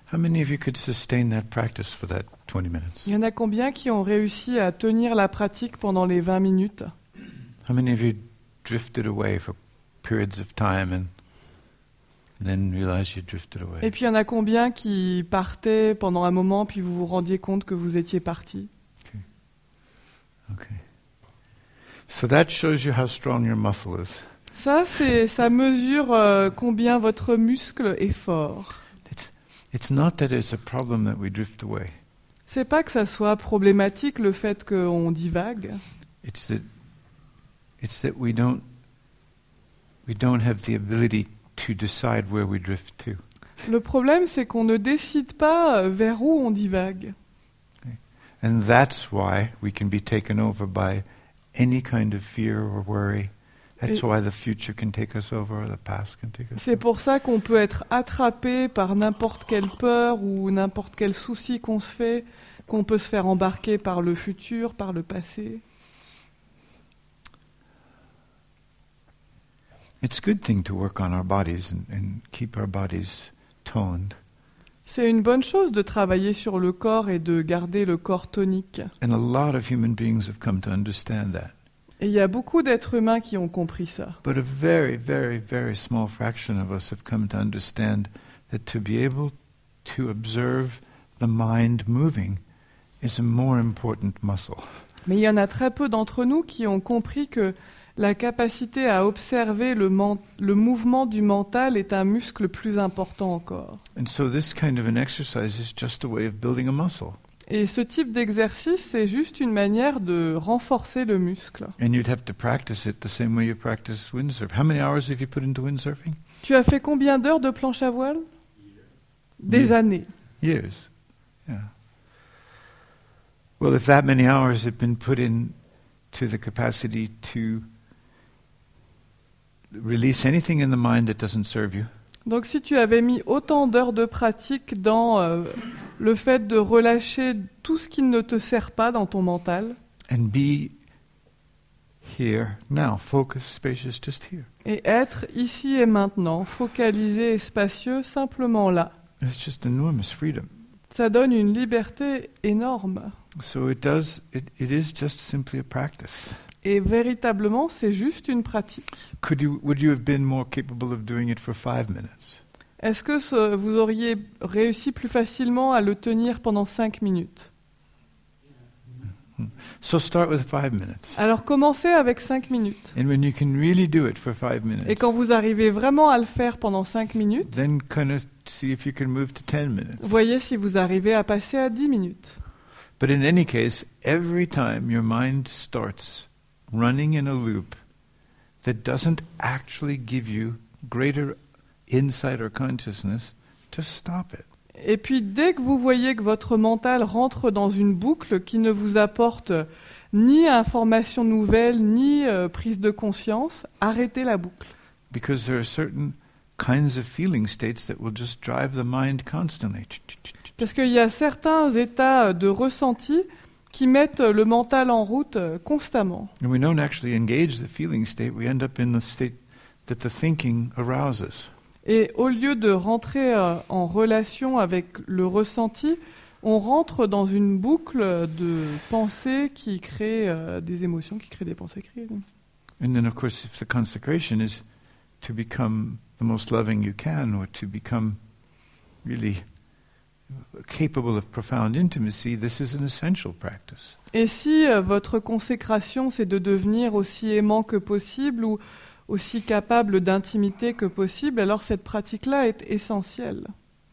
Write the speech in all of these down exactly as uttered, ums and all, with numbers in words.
How many of you could sustain that practice for that twenty minutes? Il y en a combien qui ont réussi à tenir la pratique pendant les vingt minutes? How many of you drifted away for periods of time and then realized you drifted away? Et puis il y en a combien qui partaient pendant un moment puis vous vous rendiez compte que vous étiez parti? Okay. Okay. So that shows you how strong your muscle is. Ça, c'est, ça mesure euh, combien votre muscle est fort. It's, it's not that it's a problem that we drift away. C'est pas que ça soit problématique le fait qu'on divague. It's that it's that we don't we don't have the ability to decide where we drift to. Le problème, c'est qu'on ne décide pas vers où on divague. Okay. And that's why we can be taken over by any kind of fear or worry. That's Et why the future can take us over, or the past can take us c'est over. pour ça qu'on peut être attrapé par n'importe quelle peur ou n'importe quel souci qu'on se fait, qu'on peut se faire embarquer par le futur, par le passé. It's a good thing to work on our bodies and, and keep our bodies toned. C'est une bonne chose de travailler sur le corps et de garder le corps tonique. And a lot of human beings have come to understand that. Et il y a beaucoup d'êtres humains qui ont compris ça. But a very, very, very small fraction of us have come to understand that to be able to observe the mind moving is a more important muscle. Mais il y en a très peu d'entre nous qui ont compris que la capacité à observer le, man- le mouvement du mental est un muscle plus important encore. And so this kind of an exercise is just a way of building a muscle. Et ce type d'exercice, c'est juste une manière de renforcer le muscle. And you'd have to practice it the same way you practice windsurf. How many hours have you put into windsurfing? Tu as fait combien d'heures de planche à voile? Des Yeah. années. Years. Yeah. Well, if that many hours have been put in to the capacity to release anything in the mind that doesn't serve you, Donc si tu avais mis autant d'heures de pratique dans euh, le fait de relâcher tout ce qui ne te sert pas dans ton mental, and be here, now, focus, spacious, just here. et être ici et maintenant, focalisé et spacieux, simplement là, It's just enormous freedom. ça donne une liberté énorme. So it does, it, it is just simply a practice. Et véritablement, c'est juste une pratique. Could you, would you have been more capable of doing it for five minutes? Est-ce que ce- vous auriez réussi plus facilement à le tenir pendant cinq minutes? So start with five minutes. Alors commencez avec cinq minutes. And when you can really do it for five minutes, Et quand vous arrivez vraiment à le faire pendant cinq minutes, then kind of see if you can move to ten minutes. voyez si vous arrivez à passer à dix minutes. But in any case, every time your mind starts running in a loop that doesn't actually give you greater insight or consciousness, just stop it. Et puis dès que vous voyez que votre mental rentre dans une boucle qui ne vous apporte ni information nouvelle, ni euh, prise de conscience, arrêtez la boucle. Because there are certain kinds of feeling states that will just drive the mind constantly. Parce qu'il y a certains états de ressenti qui mettent le mental en route euh, constamment. And we don't actually engage the feeling state, we end up in the state that the thinking arouses. Et au lieu de rentrer euh, en relation avec le ressenti, on rentre dans une boucle de pensées qui crée euh, des émotions, qui crée des pensées. Créées. And then, of course, if the consecration is to become the most loving you can, or to become really capable of profound intimacy, this is an essential practice. Et si euh, votre consécration, c'est de devenir aussi aimant que possible ou aussi capable d'intimité que possible, alors cette pratique-là est essentielle.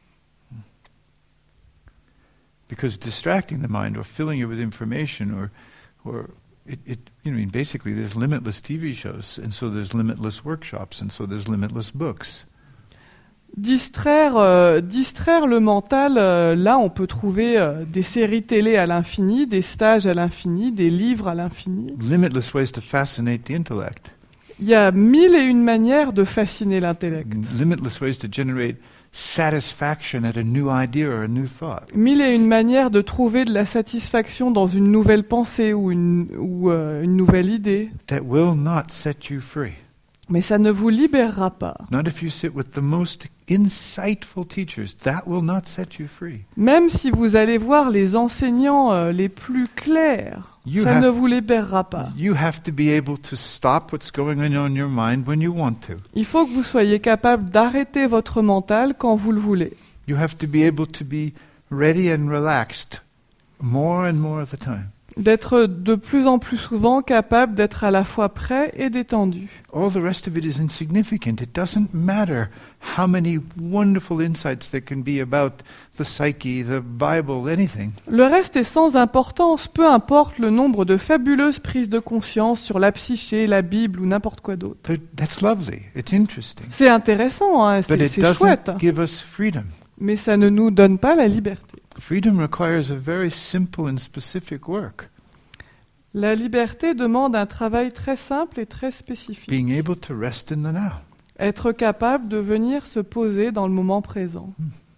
Because distracting the mind or filling it with information or, or it, it, you know, basically there's limitless T V shows, and so there's limitless workshops, and so there's limitless books. Distraire, euh, distraire le mental, euh, là on peut trouver euh, des séries télé à l'infini, des stages à l'infini, des livres à l'infini. Limitless ways to fascinate the intellect. Il y a mille et une manières de fasciner l'intellect. Limitless ways to generate satisfaction at a new idea or a new thought. Mille et une manières de trouver de la satisfaction dans une nouvelle pensée ou une, ou, euh, une nouvelle idée. That will not set you free. Mais ça ne vous libérera pas. Not if you sit with the most insightful teachers, that will not set you free. Même si vous allez voir les enseignants euh, les plus clairs, You ça have- ne vous libérera pas. You have to be able to stop what's going on in your mind when you want to. Il faut que vous soyez capable d'arrêter votre mental quand vous le voulez. You have to be able to be ready and relaxed more and more of the time. D'être de plus en plus souvent capable d'être à la fois prêt et détendu. All the rest of it is insignificant. It doesn't matter how many wonderful insights there can be about the psyche, the Bible, anything. Le reste est sans importance, peu importe le nombre de fabuleuses prises de conscience sur la psyché, la Bible ou n'importe quoi d'autre. Th- That's lovely. It's interesting. C'est intéressant, hein, But c'est, it c'est chouette, doesn't give us freedom. mais ça ne nous donne pas la liberté. Freedom requires a very simple and specific work. La liberté demande un travail très simple et très spécifique. Being able to rest in the now. Être capable de venir se poser dans le moment présent.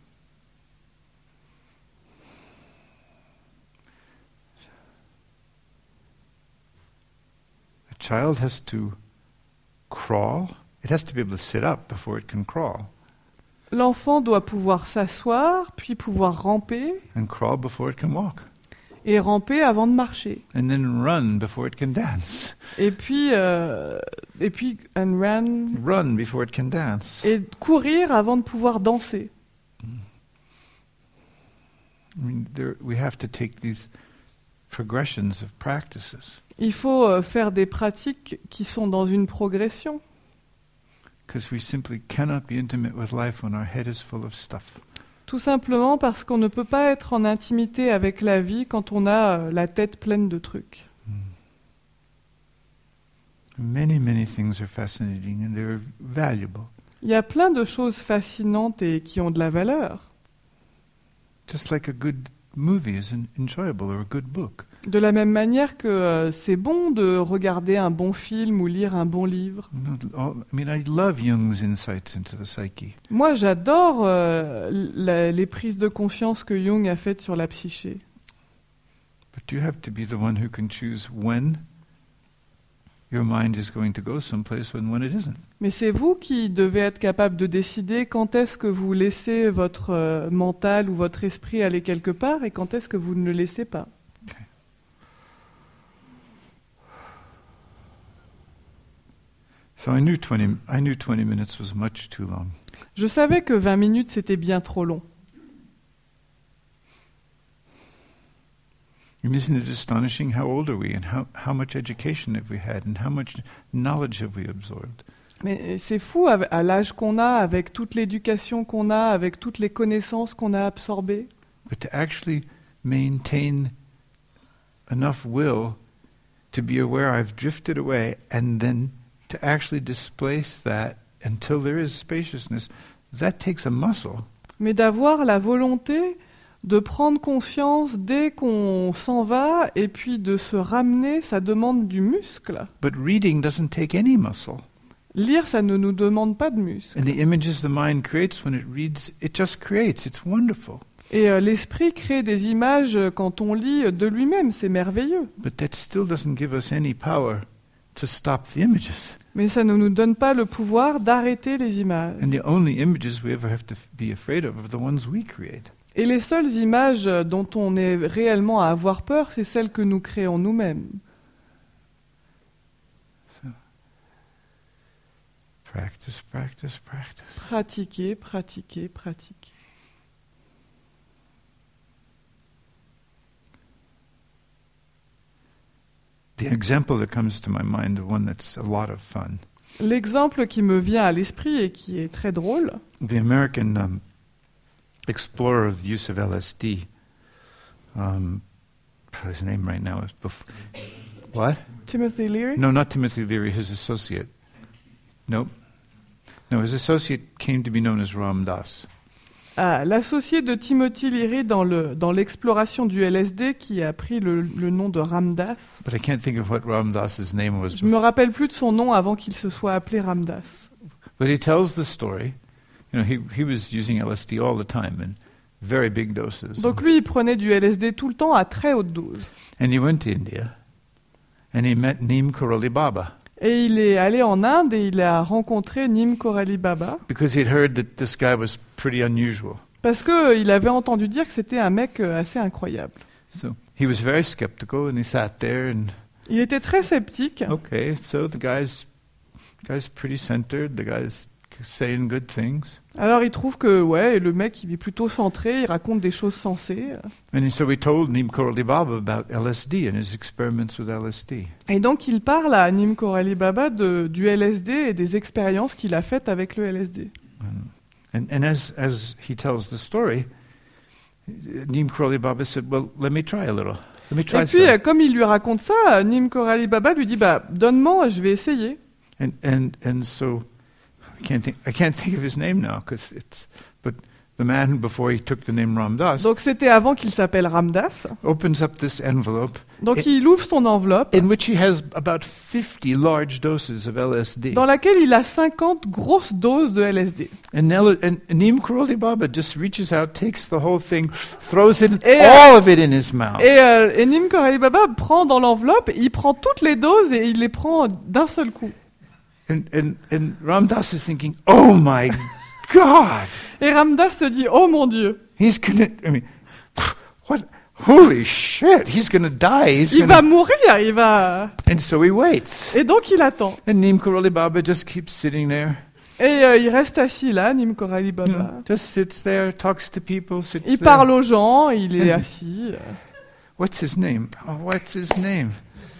A child has to crawl. It has to be able to sit up before it can crawl, L'enfant doit pouvoir s'asseoir, puis pouvoir ramper, and crawl before it can walk, et ramper avant de marcher. and then run before it can dance. Et puis, euh, et puis, and run, Run before it can dance. et courir avant de pouvoir danser. I mean, there, we have to take these progressions of practices Il faut euh, faire des pratiques qui sont dans une progression, because we simply cannot be intimate with life when our head is full of stuff. tout simplement parce qu'on ne peut pas être en intimité avec la vie quand on a euh, la tête pleine de trucs. Many, many things are fascinating and they're valuable. Il y a plein de choses fascinantes et qui ont de la valeur. Just like a good movie is en- enjoyable or a good book. De la même manière que euh, c'est bon de regarder un bon film ou lire un bon livre. You know, all, I mean, I love Jung's insights into the psyche. Moi, j'adore euh, la- les prises de conscience que Jung a faites sur la psyché. But you have to be the one who can choose when your mind is going to go someplace and when it isn't. Mais c'est vous qui devez être capable de décider quand est-ce que vous laissez votre euh, mental ou votre esprit aller quelque part et quand est-ce que vous ne le laissez pas. So I knew twenty. I knew twenty minutes was much too long. Je savais que vingt minutes, c'était bien trop long. And isn't it astonishing? How old are we, and how how much education have we had, and how much knowledge have we absorbed? Mais c'est fou, à à l'âge qu'on a, avec toute l'éducation qu'on a, avec toutes les connaissances qu'on a absorbées. But to actually maintain enough will to be aware I've drifted away, and then to actually displace that until there is spaciousness, that takes a muscle. Mais d'avoir la volonté de prendre conscience dès qu'on s'en va et puis de se ramener, ça demande du muscle. But reading doesn't take any muscle. Lire, ça ne nous demande pas de muscle. And the images the mind creates when it reads, it just creates. It's wonderful. Et euh, l'esprit crée des images euh, quand on lit de lui-même, c'est merveilleux. But that still doesn't give us any power to stop the images. Mais ça ne nous donne pas le pouvoir d'arrêter les images. And the only images we ever have to f- be afraid of are the ones we create. Et les seules images dont on est réellement à avoir peur, c'est celles que nous créons nous-mêmes. Practice, practice, practice. Pratiquer, pratiquer, pratiquer. The example that comes to my mind, the one that's a lot of fun. L'exemple qui me vient à l'esprit et qui est très drôle, The American um, explorer of the use of L S D, um, his name right now is bef- what? Timothy Leary, No, not Timothy Leary, his associate. Nope. No, his associate came to be known as Ram Dass. ah, l'associé de Timothy Leary dans, le, dans l'exploration du L S D qui a pris le, le nom de Ramdas. But I can't think of what Ram Dass's name was Je me before. rappelle plus de son nom avant qu'il se soit appelé Ramdas. But he tells the story. You know, he, he was using L S D all the time in very big doses. Donc lui, il prenait du L S D tout le temps à très haute dose. And he went to India, and he met Neem Karoli Baba. Et il est allé en Inde et il a rencontré Neem Karoli Baba because he'd heard that this guy was pretty unusual. parce qu'il avait entendu dire que c'était un mec euh, assez incroyable. So he was very skeptical, and he sat there and, Il était très sceptique. okay, so the guy's, guy's pretty centered, the guy's saying good things. Alors il trouve que ouais, le mec il est plutôt centré, il raconte des choses sensées. And so we told Neem Karoli Baba about L S D and his experiments with L S D. Et donc il parle à Neem Karoli Baba de, du L S D et des expériences qu'il a faites avec le L S D. And, and as, as he tells the story, Neem Karoli Baba said, well, let me try a little. Let me try Et puis some. comme il lui raconte ça, Neem Karoli Baba lui dit bah donne-moi, je vais essayer. And, and, and so I can't think, I can't think of his name now, 'cause it's, but the man before he took the name Ram Dass Donc c'était avant qu'il s'appelle Ram Dass. opens up this envelope Donc Et- il ouvre son enveloppe in which he has about fifty large doses of L S D. dans laquelle il a cinquante grosses doses de L S D. And, Nel- and Neem Karoli Baba just reaches out, takes the whole thing, throws it, Et, all of it in his mouth. Et, euh, et Neem Karoli Baba prend dans l'enveloppe, il prend toutes les doses et il les prend d'un seul coup. And, and, and Ram Dass is thinking, oh my God, Et Ram Dass se dit oh mon Dieu, he's gonna, I mean, what, holy shit, he's gonna die. He's il va gonna, mourir, il va. and so he waits. Et donc il attend. And Neem Karoli Baba just keeps sitting there. Et euh, il reste assis là, Neem Karoli You Baba. know, just sits there, talks to people, sits Il there. parle aux gens, il est Mhm. assis. What's his name? Oh, what's his name?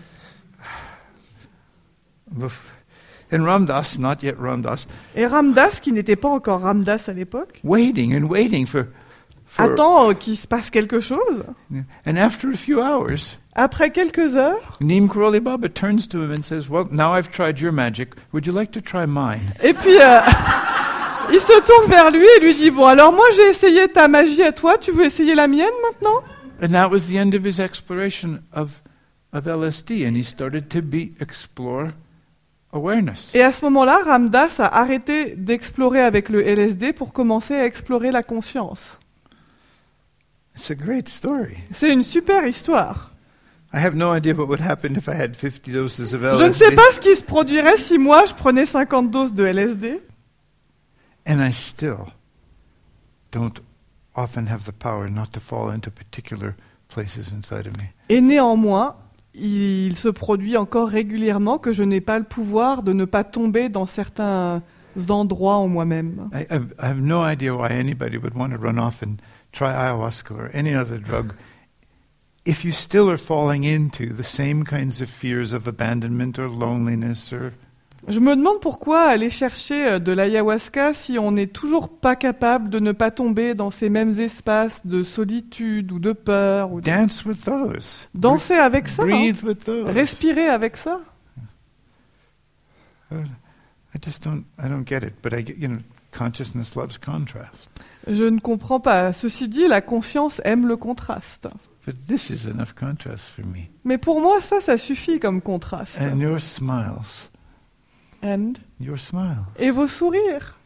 And Ram Dass, not yet Ram Dass, Et Ram Dass, qui n'était pas encore Ram Dass à l'époque, waiting and waiting for, for attend euh, qu'il se passe quelque chose. and after a few hours, Après quelques heures, Neem Karoli Baba turns to him and says, well, now I've tried your magic. Would you like to try mine? et puis euh, il se tourne vers lui et lui dit bon alors moi j'ai essayé ta magie à toi, tu veux essayer la mienne maintenant? And that was the end of his exploration of, of L S D, and he started to be explore awareness. Et à ce moment-là, Ram Dass a arrêté d'explorer avec le L S D pour commencer à explorer la conscience. It's a great story. C'est une super histoire. I have no idea what would happen if I had fifty doses of L S D. Je ne sais pas ce qui se produirait si moi je prenais cinquante doses de L S D. And I still don't often have the power not to fall into particular places inside of me. Et néanmoins, il se produit encore régulièrement que je n'ai pas le pouvoir de ne pas tomber dans certains endroits en moi-même. I, I've, I have no idea why anybody would want to run off and try ayahuasca or any other drug if you still are falling into the same kinds of fears of abandonment or loneliness or... Je me demande pourquoi aller chercher de l'ayahuasca si on n'est toujours pas capable de ne pas tomber dans ces mêmes espaces de solitude ou de peur. Ou de... Dance with those. Danser avec ça, hein. Breathe with those. Respirer avec ça. I just don't, I don't get it, but I get, you know, consciousness loves contrast. Je ne comprends pas. Ceci dit, la conscience aime le contraste. But this is enough contrast for me. Mais pour moi, ça, ça suffit comme contraste. And your smiles, And... your smile. Et vos sourires.